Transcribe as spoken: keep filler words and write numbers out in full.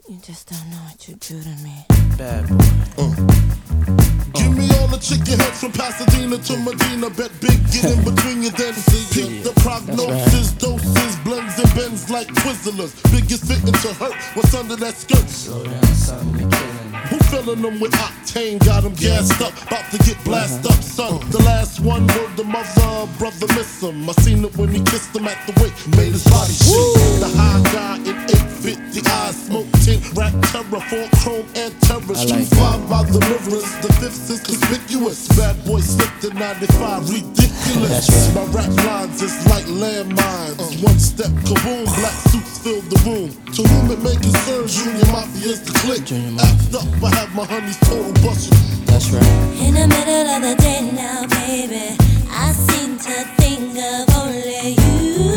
You just don't know what you do to me. Bad boy. Uh. Give me all the chicken heads from Pasadena to Medina. Bet big, get in between you then. Peep the prognosis, doses, blends and bends like Twizzlers. Biggest fitting to hurt, what's under that skirt? Slow down, son, you're killing. Who filling them with octane? Got them gassed up, about to get blasted up, son. The last one word the mother, brother miss him. I seen it when he kissed him at the wake, made his body shake. The high guy in eight fifty eyes, smoke tint, rap terror, four chrome and terror. Street five by the rivers, the fifth is conspicuous. Bad boy slipped in ninety-five, ridiculous. Right. My rap lines is like landmines. One step, kaboom, black suits fill the room. To whom it may concern, Junior Mafia's the click. Act up, I have my honeys total busted. That's right. In the middle of the day now, baby, I seem to think of only you.